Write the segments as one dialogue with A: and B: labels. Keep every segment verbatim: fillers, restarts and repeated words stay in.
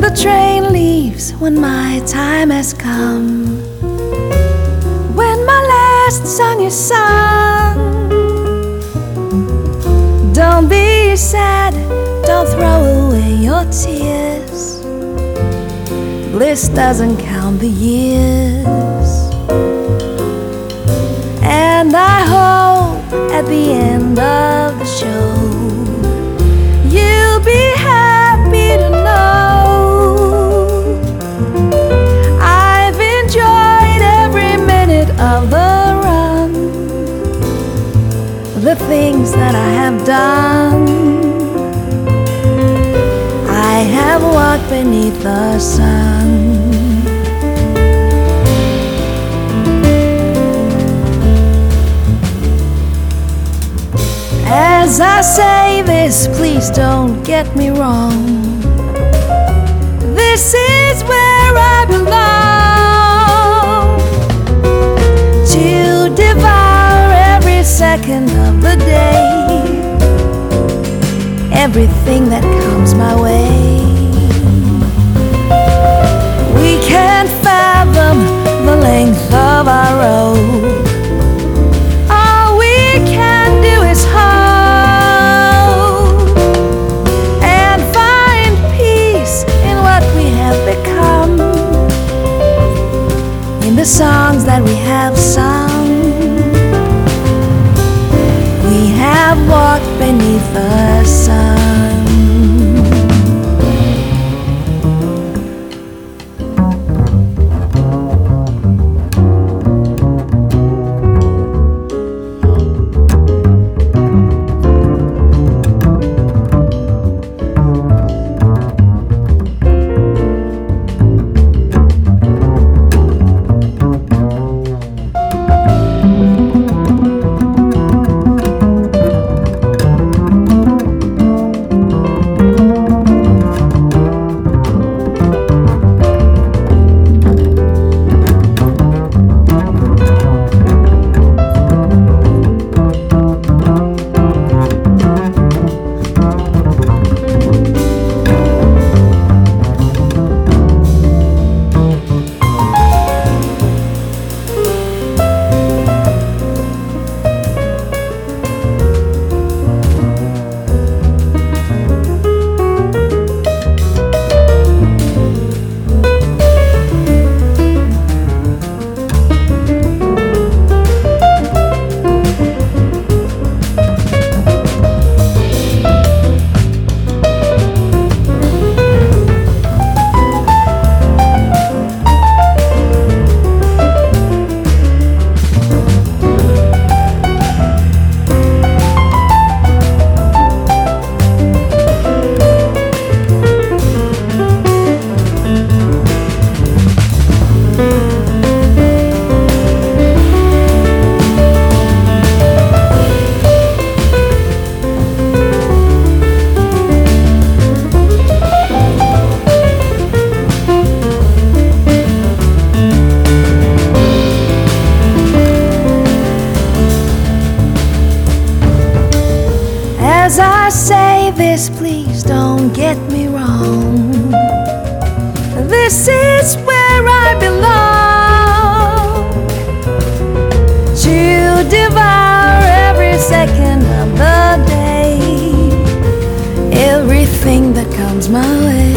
A: the train leaves, when my time has come, when my last song is sung, don't be sad, don't throw away your tears. Bliss doesn't count the years. And I hope at the end of the show you'll be happy to know I've enjoyed every minute of the run, the things that I have done. I have walked beneath the sun. As I say this, please don't get me wrong. This is where I belong, to devour every second of the day, everything that comes my way. We can't fathom the length of our road. All we can do is hold and find peace in what we have become, in the songs that we have sung. We have walked beneath the sun. As I say this, please don't get me wrong. This is where I belong, to devour every second of the day, everything that comes my way.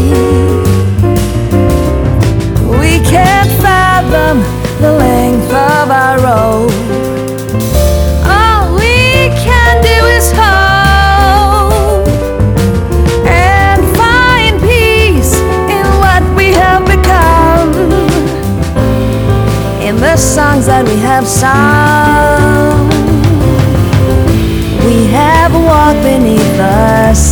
A: We can't fathom the length of our road. All we can do is hope in the songs that we have sung. We have walked beneath the sun.